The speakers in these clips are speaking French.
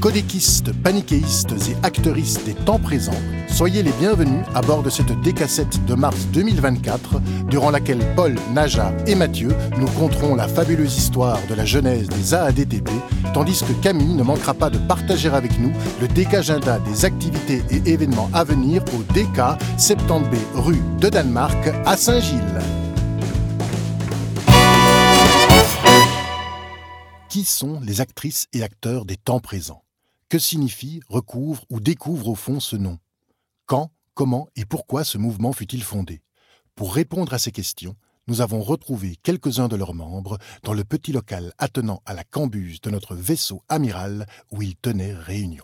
Codéquistes, panicéistes et acteuristes des temps présents, soyez les bienvenus à bord de cette décassette de mars 2024, durant laquelle Paul, Naja et Mathieu nous conteront la fabuleuse histoire de la genèse des AADTP, tandis que Camille ne manquera pas de partager avec nous le décagenda des activités et événements à venir au DK 70B rue de Danemark à Saint-Gilles. Qui sont les actrices et acteurs des temps présents ? Que signifie, recouvre ou découvre au fond ce nom ? Quand, comment et pourquoi ce mouvement fut-il fondé ? Pour répondre à ces questions, nous avons retrouvé quelques-uns de leurs membres dans le petit local attenant à la cambuse de notre vaisseau amiral où ils tenaient réunion.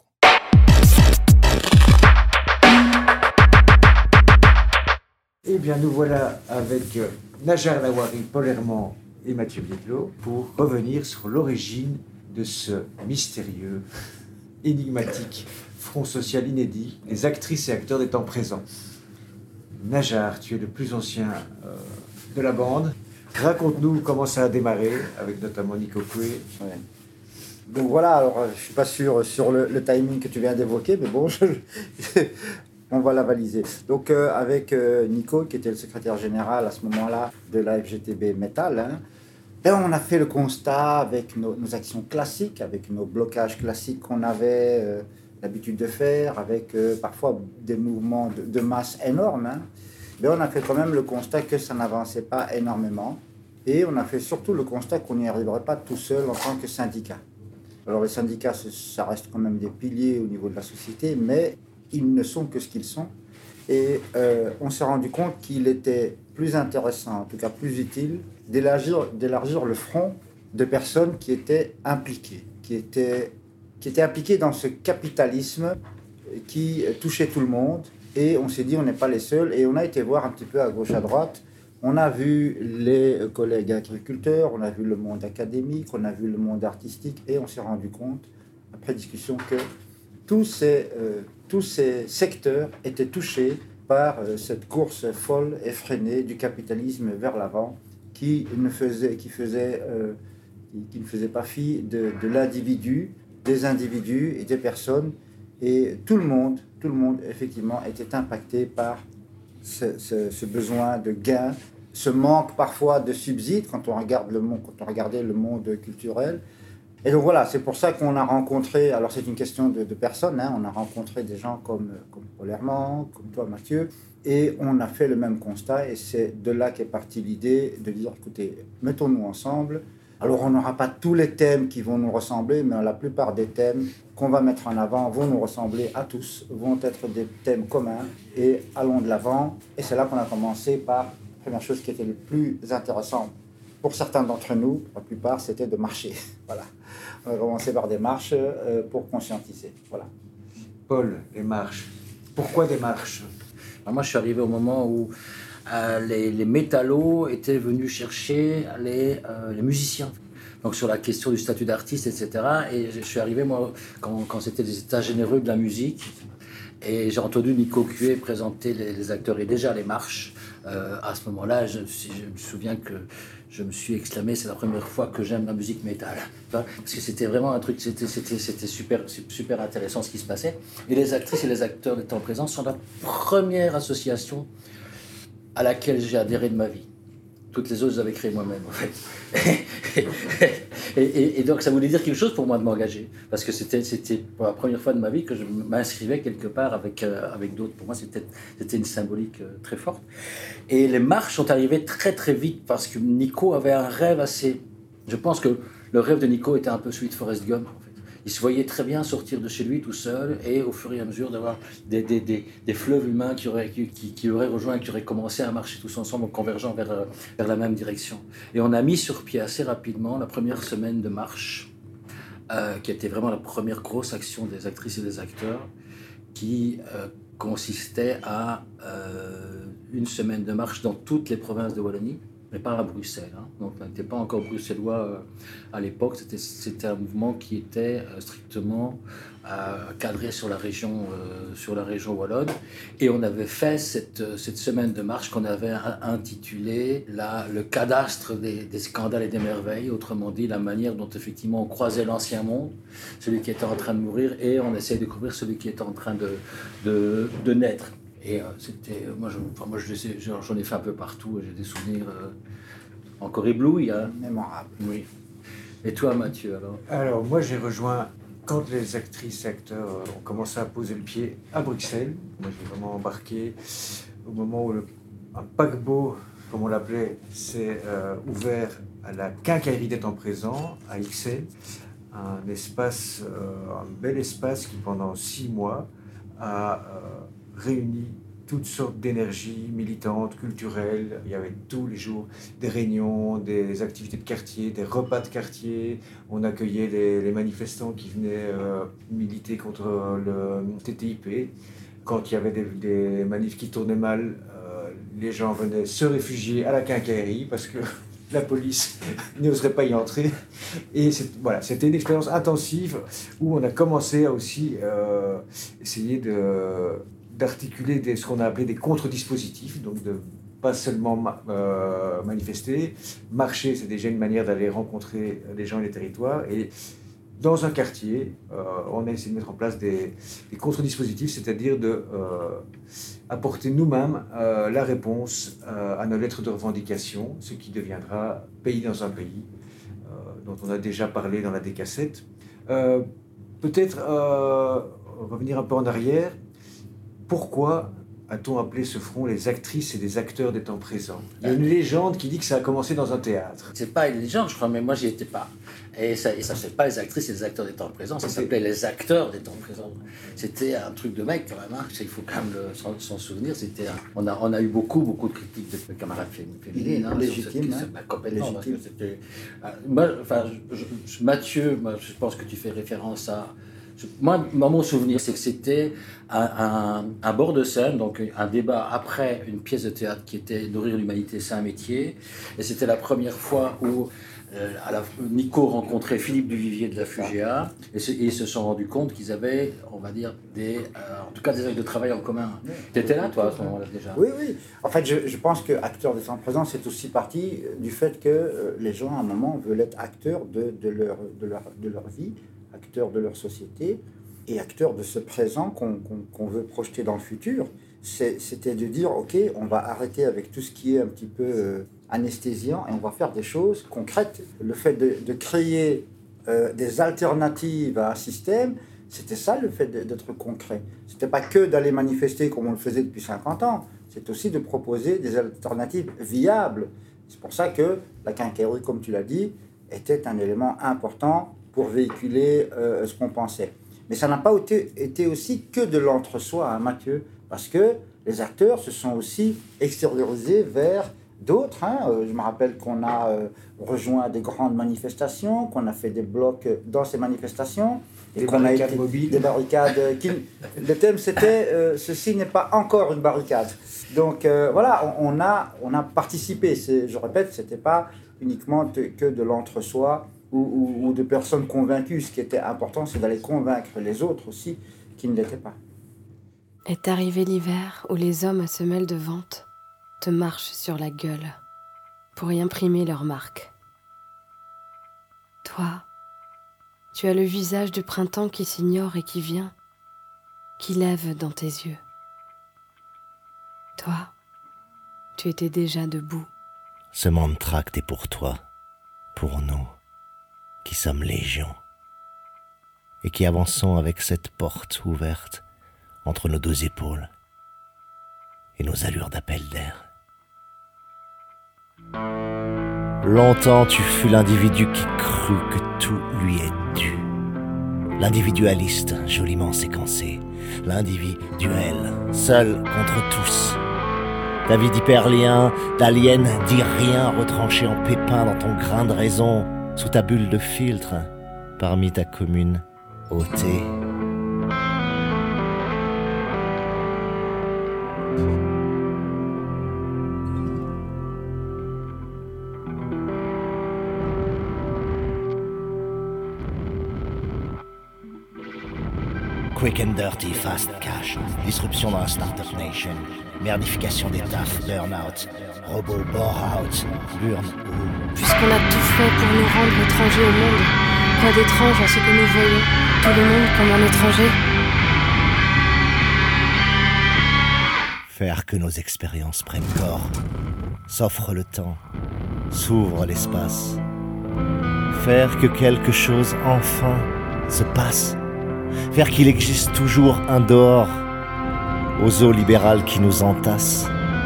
Eh bien, nous voilà avec Naja Lawari, Paul Herman et Mathieu Bietlo pour revenir sur l'origine de ce mystérieux, énigmatique front social inédit des actrices et acteurs des temps présents. Najar, tu es le plus ancien de la bande. Raconte-nous comment ça a démarré, avec notamment Nico Coué. Ouais. Donc voilà, alors je ne suis pas sûr sur le timing que tu viens d'évoquer, mais bon, on va l'avaliser. Donc avec Nico, qui était le secrétaire général à ce moment-là de la FGTB Metal, on a fait le constat avec nos actions classiques, avec nos blocages classiques qu'on avait l'habitude de faire, avec parfois des mouvements de masse énormes. On a fait quand même le constat que ça n'avançait pas énormément. Et on a fait surtout le constat qu'on n'y arriverait pas tout seul en tant que syndicat. Alors les syndicats, ça reste quand même des piliers au niveau de la société, mais ils ne sont que ce qu'ils sont. Et on s'est rendu compte qu'il était plus intéressant, en tout cas plus utile, d'élargir le front de personnes qui étaient impliquées, qui étaient impliquées dans ce capitalisme qui touchait tout le monde. Et on s'est dit, on n'est pas les seuls. Et on a été voir un petit peu à gauche, à droite. On a vu les collègues agriculteurs, on a vu le monde académique, on a vu le monde artistique. Et on s'est rendu compte, après discussion, que tous ces secteurs étaient touchés par cette course folle, effrénée du capitalisme vers l'avant qui ne faisait pas fi de l'individu, des individus et des personnes. Et tout le monde, effectivement, était impacté par ce besoin de gain, ce manque parfois de subsides quand on regardait le monde culturel. Et donc voilà, c'est pour ça qu'on a rencontré, alors c'est une question de personnes, on a rencontré des gens comme Paul Herman, comme toi Mathieu, et on a fait le même constat, et c'est de là qu'est partie l'idée de dire, écoutez, mettons-nous ensemble. Alors on n'aura pas tous les thèmes qui vont nous ressembler, mais la plupart des thèmes qu'on va mettre en avant vont nous ressembler à tous, vont être des thèmes communs, et allons de l'avant. Et c'est là qu'on a commencé par la première chose qui était le plus intéressant pour certains d'entre nous, la plupart, c'était de marcher. Voilà. On a commencé par des marches pour conscientiser. Voilà. Paul, les marches. Pourquoi des marches ? Alors moi, je suis arrivé au moment où les métallos étaient venus chercher les musiciens. Donc sur la question du statut d'artiste, etc. Et je suis arrivé, moi, quand c'était les états généreux de la musique. Et j'ai entendu Nico Coué présenter les acteurs et déjà les marches. À ce moment-là, je me souviens que je me suis exclamé, c'est la première fois que j'aime la musique métal. Parce que c'était vraiment un truc, c'était super intéressant ce qui se passait. Et les actrices et les acteurs des temps présents sont la première association à laquelle j'ai adhéré de ma vie. Toutes les autres, j'avais créé moi-même, en fait. Et donc, ça voulait dire quelque chose pour moi de m'engager. Parce que c'était pour la première fois de ma vie que je m'inscrivais quelque part avec d'autres. Pour moi, c'était une symbolique très forte. Et les marches sont arrivées très, très vite parce que Nico avait un rêve assez... Je pense que le rêve de Nico était un peu celui de Forrest Gump, en fait. Il se voyait très bien sortir de chez lui tout seul et au fur et à mesure d'avoir des fleuves humains qui auraient rejoint et qui auraient commencé à marcher tous ensemble en convergeant vers la même direction. Et on a mis sur pied assez rapidement la première semaine de marche, qui était vraiment la première grosse action des actrices et des acteurs, qui consistait à une semaine de marche dans toutes les provinces de Wallonie. mais pas à Bruxelles. Donc on n'était pas encore bruxellois à l'époque, c'était un mouvement qui était strictement cadré sur la région wallonne. Et on avait fait cette semaine de marche qu'on avait intitulée le cadastre des scandales et des merveilles, autrement dit la manière dont effectivement on croisait l'ancien monde, celui qui était en train de mourir, et on essayait de découvrir celui qui était en train de naître. Et moi j'en ai fait un peu partout, j'ai des souvenirs encore éblouis. Mémorable. Oui. Et toi, Mathieu, alors? Alors, moi, j'ai rejoint quand les actrices et acteurs ont commencé à poser le pied à Bruxelles. Moi, j'ai vraiment embarqué au moment où un paquebot, comme on l'appelait, s'est ouvert à la quincaillerie des temps présents, à Ixelles. Un bel espace qui, pendant 6 mois, a réuni toutes sortes d'énergies militantes, culturelles. Il y avait tous les jours des réunions, des activités de quartier, des repas de quartier. On accueillait les manifestants qui venaient militer contre le TTIP. Quand il y avait des manifs qui tournaient mal, les gens venaient se réfugier à la quincaillerie parce que la police n'oserait pas y entrer. Et c'était une expérience intensive où on a commencé à aussi essayer d'articuler ce qu'on a appelé des contre-dispositifs, donc de pas seulement manifester. Marcher, c'est déjà une manière d'aller rencontrer les gens et les territoires. Et dans un quartier, on a essayé de mettre en place des contre-dispositifs, c'est-à-dire apporter nous-mêmes la réponse à nos lettres de revendication, ce qui deviendra Pays dans un pays, dont on a déjà parlé dans la décassette. Peut-être revenir un peu en arrière. Pourquoi a-t-on appelé ce front les actrices et les acteurs des temps présents? Il y a une légende qui dit que ça a commencé dans un théâtre. C'est pas une légende, je crois, mais moi j'y étais pas. Et ça s'appelait pas les actrices et les acteurs des temps présents, ça s'appelait les acteurs des temps présents. C'était un truc de mec quand même, il faut quand même s'en souvenir. On a eu beaucoup de critiques de camarades féminines. Légitime, complètement. Parce que c'était, Mathieu, je pense que tu fais référence à... Moi, mon souvenir, c'est que c'était un bord de scène, donc un débat après une pièce de théâtre qui était Nourrir l'humanité, c'est un métier. Et c'était la première fois où Nico rencontrait Philippe Duvivier de la FUGEA, et ils se sont rendus compte qu'ils avaient, on va dire, en tout cas des actes de travail en commun. Tu étais là, toi, à ce moment-là, déjà? Oui. En fait, je pense que acteur des temps présents, c'est aussi partie du fait que les gens, à un moment, veulent être acteurs de leur vie, acteurs de leur société et acteurs de ce présent qu'on veut projeter dans le futur. C'était de dire, ok, on va arrêter avec tout ce qui est un petit peu anesthésiant et on va faire des choses concrètes. Le fait de créer des alternatives à un système, c'était ça le fait d'être concret. C'était pas que d'aller manifester comme on le faisait depuis 50 ans, c'est aussi de proposer des alternatives viables. C'est pour ça que la quincaillerie, comme tu l'as dit, était un élément important pour véhiculer ce qu'on pensait. Mais ça n'a pas été aussi que de l'entre-soi, Mathieu, parce que les acteurs se sont aussi extériorisés vers d'autres. Je me rappelle qu'on a rejoint des grandes manifestations, qu'on a fait des blocs dans ces manifestations. Des barricades mobiles. Des barricades. Le thème, c'était ceci n'est pas encore une barricade. Donc voilà, on a participé. Je répète, ce n'était pas uniquement que de l'entre-soi ou de personnes convaincues. Ce qui était important, c'est d'aller convaincre les autres aussi qui ne l'étaient pas. Est arrivé l'hiver où les hommes à semelles de vente te marchent sur la gueule pour y imprimer leur marque. Toi, tu as le visage du printemps qui s'ignore et qui vient, qui lève dans tes yeux. Toi, tu étais déjà debout. Ce mantract est pour toi, pour nous, qui sommes légion, et qui avançons avec cette porte ouverte entre nos deux épaules et nos allures d'appel d'air. Longtemps tu fus l'individu qui crut que tout lui est dû. L'individualiste joliment séquencé, l'individuel, seul contre tous. Ta vie d'hyperlien, d'alien, dit rien retranché en pépin dans ton grain de raison, sous ta bulle de filtre, parmi ta commune ôtée. Quick and dirty, fast cash, disruption dans la startup nation, merdification des tafs, burn-out, robot bore-out, burn-out. Puisqu'on a tout fait pour nous rendre étrangers au monde, quoi d'étrange à ce que nous voyons, tout le monde comme un étranger? Faire que nos expériences prennent corps, s'offre le temps, s'ouvre l'espace. Faire que quelque chose enfin se passe. Faire qu'il existe toujours un dehors aux eaux libérales qui nous entassent.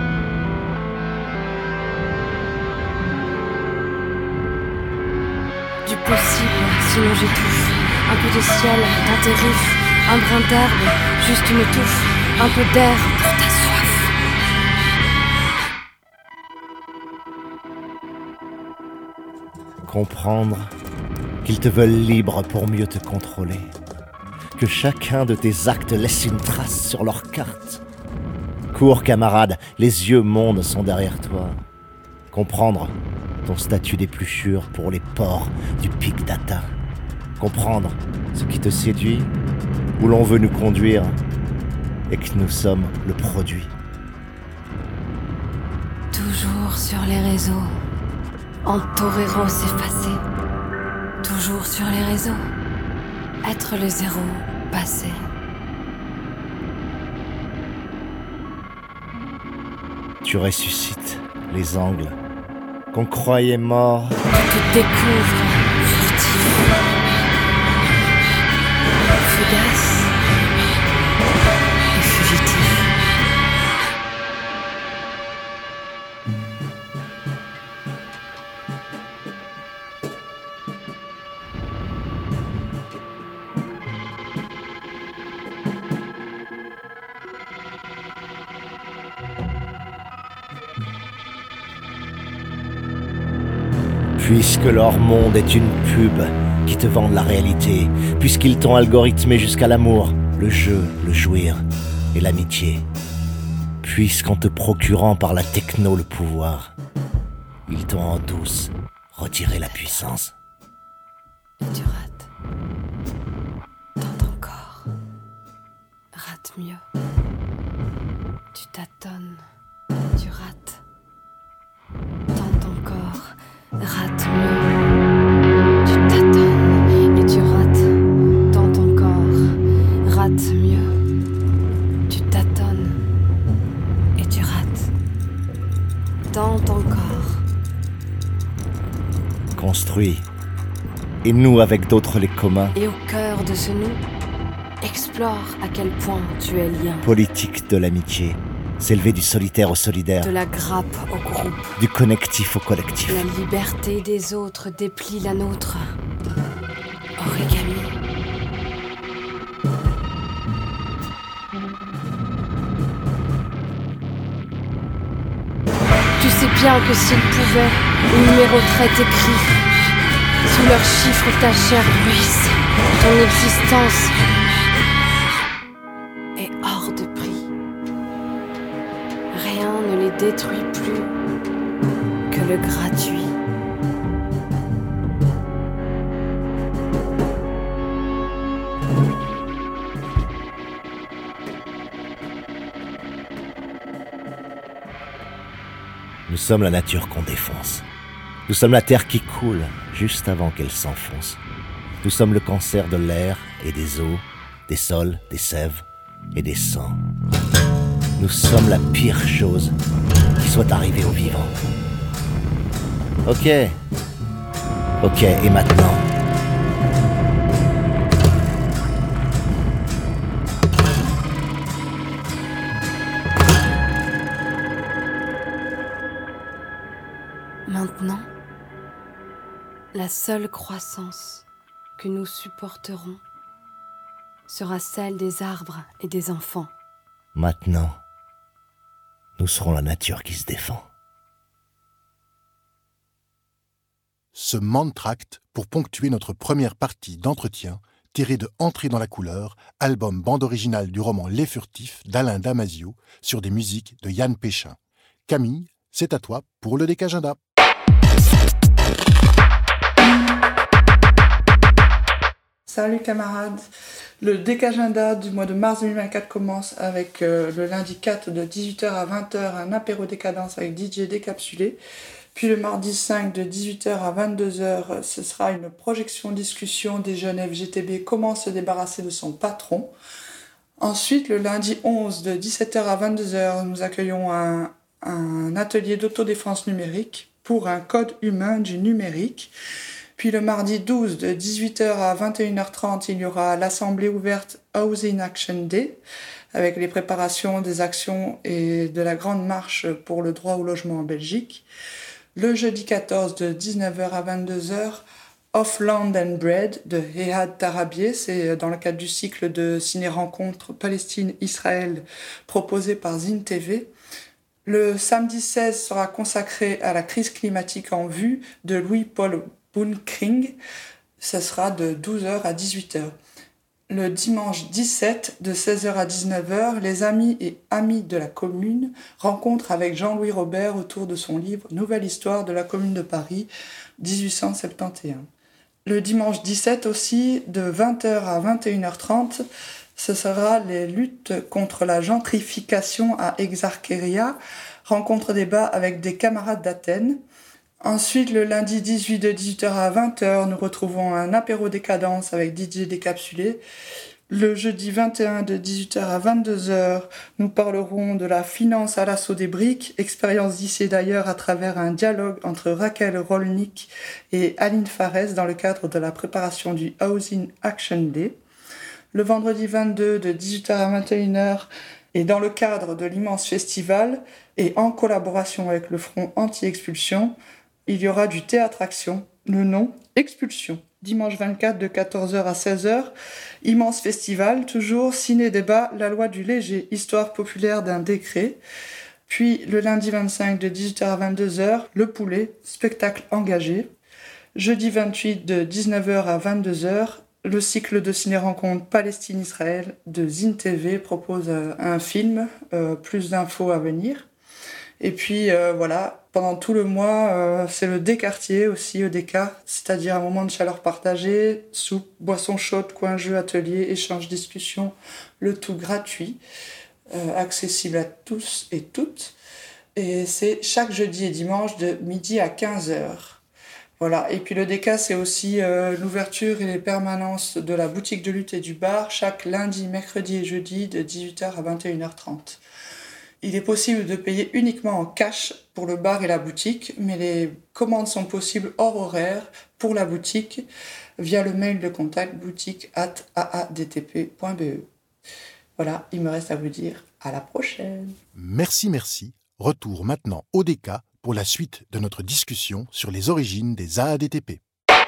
Du possible, sinon j'étouffe. Un peu de ciel, dans tes riffs, un brin d'herbe, juste une touffe, un peu d'air pour ta soif. Comprendre qu'ils te veulent libre pour mieux te contrôler. Que chacun de tes actes laisse une trace sur leur carte. Cours, camarade, les yeux mondes sont derrière toi. Comprendre ton statut d'épluchure pour les pores du big data. Comprendre ce qui te séduit, où l'on veut nous conduire, et que nous sommes le produit. Toujours sur les réseaux, en torero s'effacer. Toujours sur les réseaux, être le zéro, passé. Tu ressuscites les angles qu'on croyait morts. Tu te découvres, furtif, fugace et fugitif. Puisque leur monde est une pub qui te vend de la réalité, puisqu'ils t'ont algorithmé jusqu'à l'amour, le jeu, le jouir et l'amitié, puisqu'en te procurant par la techno le pouvoir, ils t'ont en douce retiré la puissance. Et tu rates. Tente encore. Rate mieux. Tu tâtonnes. Tu rates. Tente encore. Rate mieux. Tu tâtonnes et tu rates. Tente encore. Rate mieux. Tu tâtonnes et tu rates. Tente encore. Construis, et nous avec d'autres les communs. Et au cœur de ce nous, explore à quel point tu es lien. Politique de l'amitié, s'élever du solitaire au solidaire, De la grappe au groupe. du connectif au collectif. La liberté des autres déplie la nôtre. Origami. Tu sais bien que s'ils pouvaient, ils numéroteraient tes cris. Sous leurs chiffres, ta chair bruisse. Ton existence est hors de prix. Rien ne les détruit plus que le gratuit. Nous sommes la nature qu'on défonce. Nous sommes la terre qui coule juste avant qu'elle s'enfonce. Nous sommes le cancer de l'air et des eaux, des sols, des sèves et des sangs. Nous sommes la pire chose qui soit arrivée aux vivants. Ok, et maintenant ? Maintenant, la seule croissance que nous supporterons sera celle des arbres et des enfants. Maintenant, nous serons la nature qui se défend. Ce Mantract pour ponctuer notre première partie d'entretien, tiré de Entrée dans la couleur, album bande originale du roman Les Furtifs d'Alain Damasio, sur des musiques de Yann Péchin. Camille, c'est à toi pour le Salut camarades. Le décagenda du mois de mars 2024 commence avec le lundi 4 de 18h à 20h un apéro décadence avec DJ décapsulé. Puis le mardi 5 de 18h à 22h, ce sera une projection discussion des jeunes FGTB comment se débarrasser de son patron. Ensuite, le lundi 11 de 17h à 22h, nous accueillons un atelier d'autodéfense numérique pour un code humain du numérique. Puis le mardi 12 de 18h à 21h30, il y aura l'assemblée ouverte Housing Action Day avec les préparations des actions et de la grande marche pour le droit au logement en Belgique. Le jeudi 14 de 19h à 22h, Off Land and Bread de Ehad Tarabieh, c'est dans le cadre du cycle de ciné-rencontres Palestine-Israël proposé par Zine TV. Le samedi 16 sera consacré à la crise climatique en vue de Louis-Paul Bunkring. Ce sera de 12h à 18h. Le dimanche 17 de 16h à 19h, les amis et amis de la commune rencontrent avec Jean-Louis Robert autour de son livre Nouvelle histoire de la commune de Paris 1871. Le dimanche 17 aussi, de 20h à 21h30, ce sera les luttes contre la gentrification à Exarcheria, rencontre débat avec des camarades d'Athènes. Ensuite, le lundi 18 de 18h à 20h, nous retrouvons un apéro décadence avec DJ décapsulé. Le jeudi 21 de 18h à 22h, nous parlerons de la finance à l'assaut des briques, expérience d'ici et d'ailleurs à travers un dialogue entre Raquel Rolnick et Aline Fares dans le cadre de la préparation du Housing Action Day. Le vendredi 22 de 18h à 21h, et dans le cadre de l'immense festival et en collaboration avec le Front Anti-Expulsion, il y aura du théâtre-action, le nom Expulsion. Dimanche 24 de 14h à 16h, immense festival, toujours ciné-débat, la loi du léger, histoire populaire d'un décret. Puis le lundi 25 de 18h à 22h, le poulet, spectacle engagé. Jeudi 28 de 19h à 22h, le cycle de ciné-rencontres Palestine-Israël de Zine TV propose un film, plus d'infos à venir. Et puis voilà, pendant tout le mois, c'est le Déquartier aussi, EDK, c'est-à-dire un moment de chaleur partagée, soupe, boisson chaude, coin jeu, atelier, échange, discussion, le tout gratuit, accessible à tous et toutes. Et c'est chaque jeudi et dimanche de midi à 15h. Voilà. Et puis le DK, c'est aussi l'ouverture et les permanences de la boutique de lutte et du bar chaque lundi, mercredi et jeudi de 18h à 21h30. Il est possible de payer uniquement en cash pour le bar et la boutique, mais les commandes sont possibles hors horaire pour la boutique via le mail de contact boutique@aadtp.be. Voilà, il me reste à vous dire à la prochaine. Merci. Retour maintenant au DK pour la suite de notre discussion sur les origines des AADTP.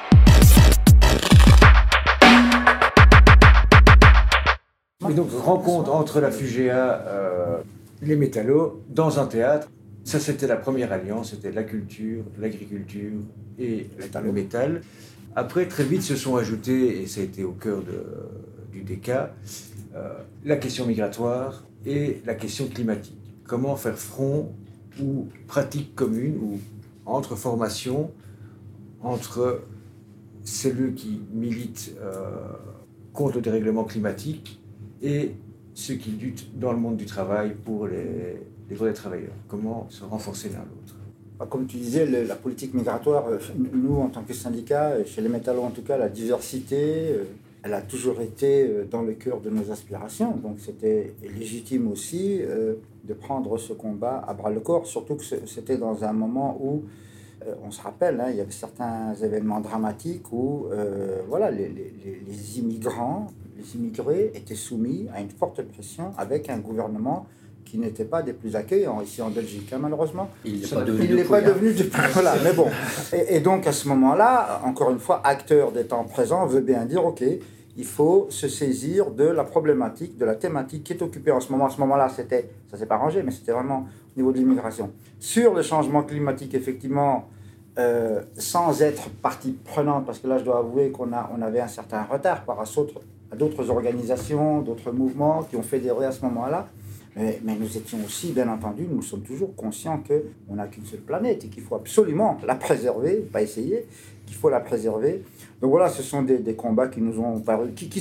Et donc, rencontre entre la FUGEA, les métallos, dans un théâtre. Ça, c'était la première alliance, c'était la culture, l'agriculture et le métal. Après, très vite se sont ajoutés, et ça a été au cœur du DK, la question migratoire et la question climatique. Comment faire front ou pratique commune ou entre formations, entre celui qui milite contre le dérèglement climatique et ceux qui luttent dans le monde du travail pour les droits des travailleurs. Comment se renforcer l'un l'autre? Comme tu disais, la politique migratoire, nous en tant que syndicat, chez les métallos en tout cas, la diversité, elle a toujours été dans le cœur de nos aspirations. Donc c'était légitime aussi de prendre ce combat à bras-le-corps, surtout que c'était dans un moment où, on se rappelle, il y avait certains événements dramatiques où voilà, les immigrés étaient soumis à une forte pression avec un gouvernement qui n'était pas des plus accueillants ici en Belgique, malheureusement. Il n'est pas devenu depuis. Voilà, mais bon. Et donc à ce moment-là, encore une fois, acteur des temps présents veut bien dire, ok, il faut se saisir de la problématique, de la thématique qui est occupée en ce moment. À ce moment-là, ça s'est pas arrangé, mais c'était vraiment au niveau de l'immigration. Sur le changement climatique, effectivement, sans être partie prenante, parce que là, je dois avouer qu'on avait un certain retard par rapport à d'autres organisations, d'autres mouvements qui ont fédéré à ce moment-là. Mais nous étions aussi, bien entendu, nous sommes toujours conscients qu'on n'a qu'une seule planète et qu'il faut absolument la préserver, pas essayer, qu'il faut la préserver. Donc voilà, ce sont des combats qui nous ont paru, qui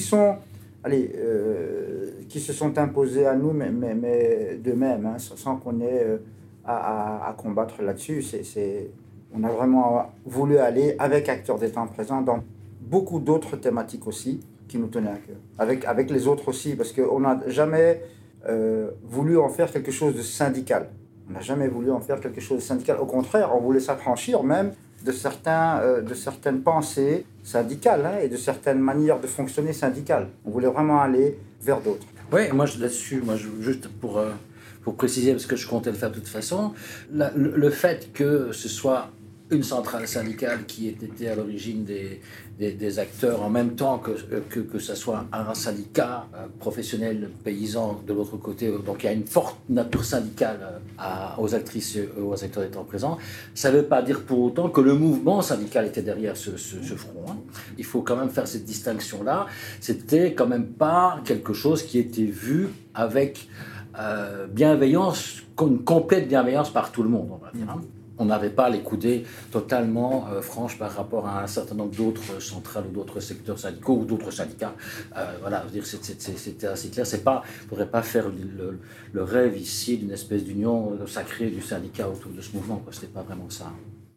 se sont imposés à nous, mais d'eux-mêmes, hein, sans qu'on ait à combattre là-dessus. On a vraiment voulu aller avec Acteurs des temps présents dans beaucoup d'autres thématiques aussi qui nous tenaient à cœur. Avec les autres aussi, parce qu'on n'a jamais voulu en faire quelque chose de syndical. On n'a jamais voulu en faire quelque chose de syndical. Au contraire, on voulait s'affranchir même de certaines pensées syndicales, hein, et de certaines manières de fonctionner syndicales. On voulait vraiment aller vers d'autres. Oui, juste pour préciser, parce que je comptais le faire de toute façon, le fait que ce soit une centrale syndicale qui ait été à l'origine des acteurs en même temps que ça soit un syndicat professionnel paysan de l'autre côté, donc il y a une forte nature syndicale aux actrices et aux acteurs des temps présents. Ça ne veut pas dire pour autant que le mouvement syndical était derrière ce front, hein. Il faut quand même faire cette distinction-là. C'était quand même pas quelque chose qui était vu avec bienveillance, une complète bienveillance par tout le monde, on va dire, hein. On n'avait pas les coudées totalement franches par rapport à un certain nombre d'autres centrales ou d'autres secteurs syndicaux ou d'autres syndicats. Voilà, je veux dire, c'était assez clair. Il ne faudrait pas faire le rêve ici d'une espèce d'union sacrée du syndicat autour de ce mouvement. Ce n'était pas vraiment ça.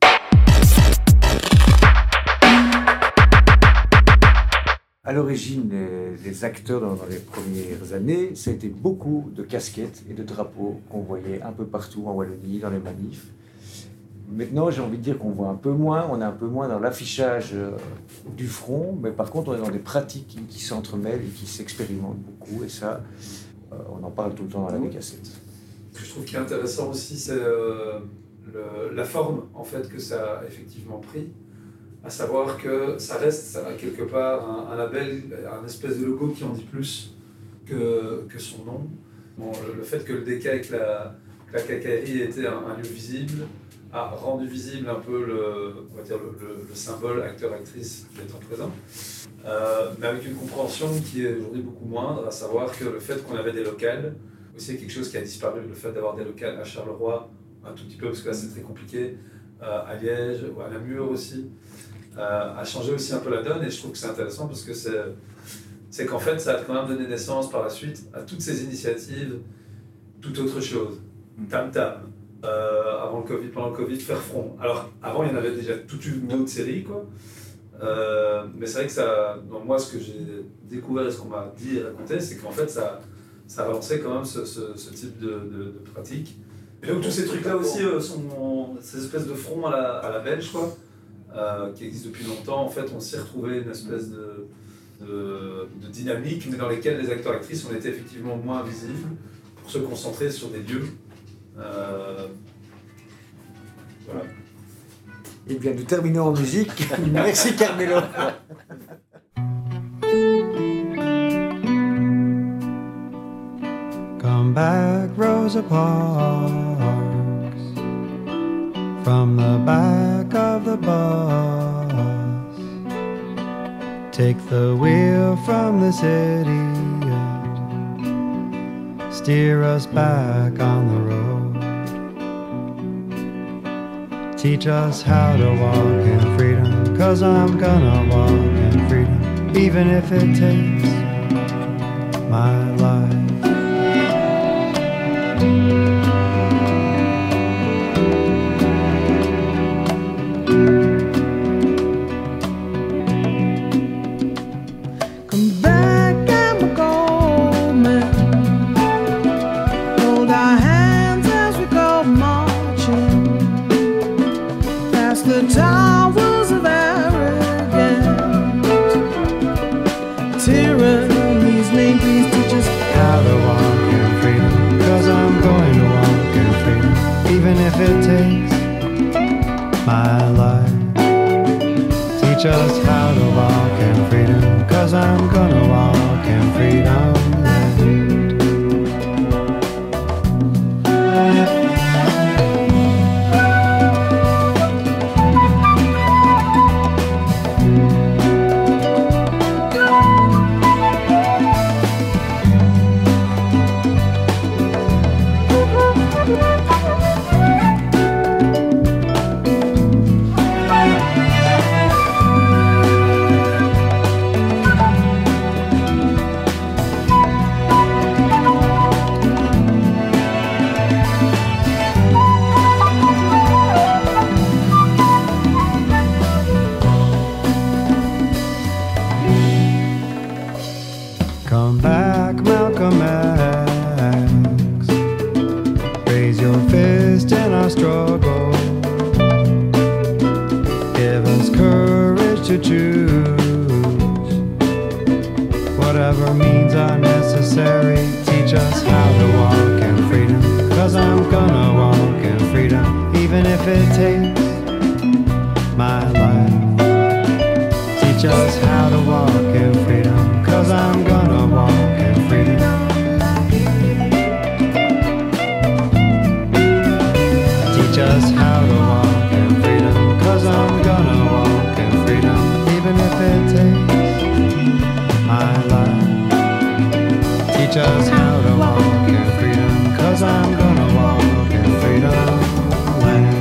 À l'origine, les acteurs dans les premières années, c'était beaucoup de casquettes et de drapeaux qu'on voyait un peu partout en Wallonie, dans les manifs. Maintenant, j'ai envie de dire qu'on voit un peu moins, on est un peu moins dans l'affichage du front, mais par contre, on est dans des pratiques qui s'entremêlent et qui s'expérimentent beaucoup, et ça, on en parle tout le temps dans la décassette. Ce que je trouve qui est intéressant aussi, c'est la forme en fait, que ça a effectivement pris, à savoir que ça reste quelque part un label, un espèce de logo qui en dit plus que son nom. Bon, le fait que le DK avec la quincaillerie était un lieu visible, a rendu visible un peu le symbole acteur-actrice des temps présents, mais avec une compréhension qui est aujourd'hui beaucoup moindre, à savoir que le fait qu'on avait des locales, aussi quelque chose qui a disparu, le fait d'avoir des locales à Charleroi, un tout petit peu, parce que là c'est très compliqué, à Liège ou à Namur aussi, a changé aussi un peu la donne, et je trouve que c'est intéressant parce que c'est qu'en fait ça a quand même donné naissance par la suite à toutes ces initiatives, toute autre chose, Tam Tam. Avant le Covid, pendant le Covid, Faire Front. Alors, avant, il y en avait déjà toute une autre série, quoi. Mais c'est vrai que ça, dans moi, ce que j'ai découvert et ce qu'on m'a dit et raconté, c'est qu'en fait, ça a relancé quand même ce type de pratique. Et donc, tous ces trucs-là aussi sont ces espèces de fronts à la belge, quoi, qui existent depuis longtemps. En fait, on s'y retrouvait une espèce de dynamique, mais dans lesquelles les acteurs-actrices ont été effectivement moins visibles pour se concentrer sur des lieux. Voilà. Eh bien, nous terminons en musique. Merci Carmelo. Come back, Rosa Parks, from the back of the bus. Take the wheel from this idiot. Steer us back on the road. Teach us how to walk in freedom, 'cause I'm gonna walk in freedom, even if it takes my life. Come back and we're going. Hold our hands as we go marching past the towers of arrogance. Tyranny's name, please teach us how to walk in freedom, 'cause I'm going to walk in freedom, even if it takes my life. Teach us how to walk in freedom, 'cause I'm gonna walk in freedom. Come back, Malcolm X. Raise your fist in our struggle. Give us courage to choose whatever means are necessary. Teach us how to walk in freedom, 'cause I'm gonna walk in freedom, even if it takes my life. Teach us how to walk in freedom, 'cause I'm gonna walk in freedom. Teach us how to walk in freedom, 'cause I'm gonna walk in freedom, even if it takes my life. Teach us how to walk in freedom, 'cause I'm gonna walk in freedom land.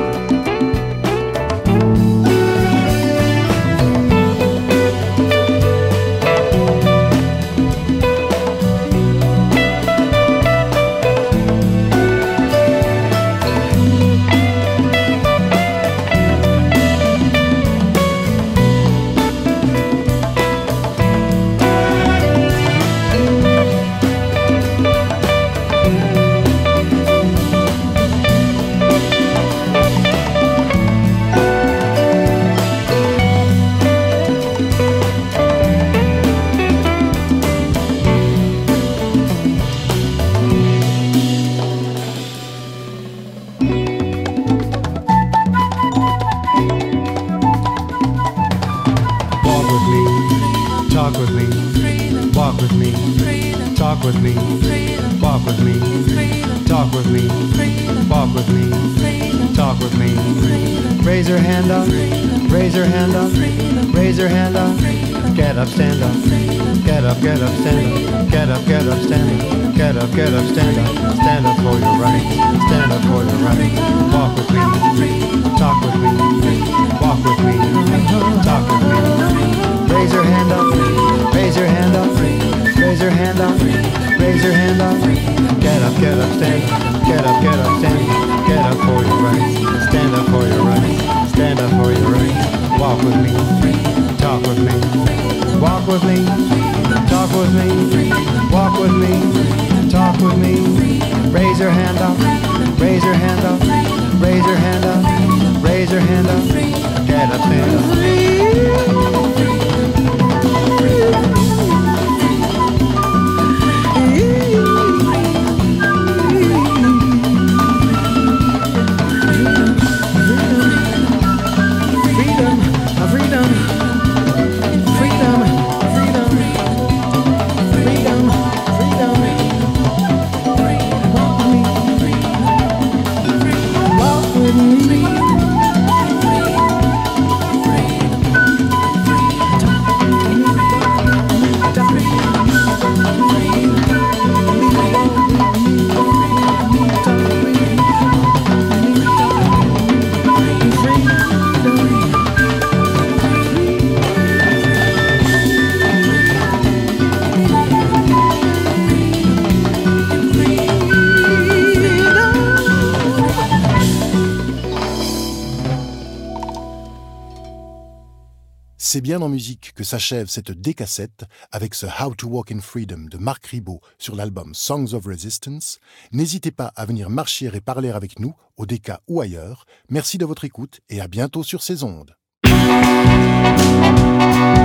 Get up, stand up for your rights, stand up for your rights. Walk with me, talk with me, walk with me, talk with me. Raise your hand up, raise your hand up, raise your hand up, raise your hand up. Get up, stand up, get up, stand up, get up for your rights, stand up for your rights, stand up for your rights. Walk with me, talk with me, walk with me, talk with me, walk with me. Talk with me, raise your hand up, raise your hand up, raise your hand up, raise your hand up, get up, stand up. C'est bien en musique que s'achève cette décassette avec ce How to Walk in Freedom de Marc Ribot sur l'album Songs of Resistance. N'hésitez pas à venir marcher et parler avec nous, au Déca ou ailleurs. Merci de votre écoute et à bientôt sur ces ondes.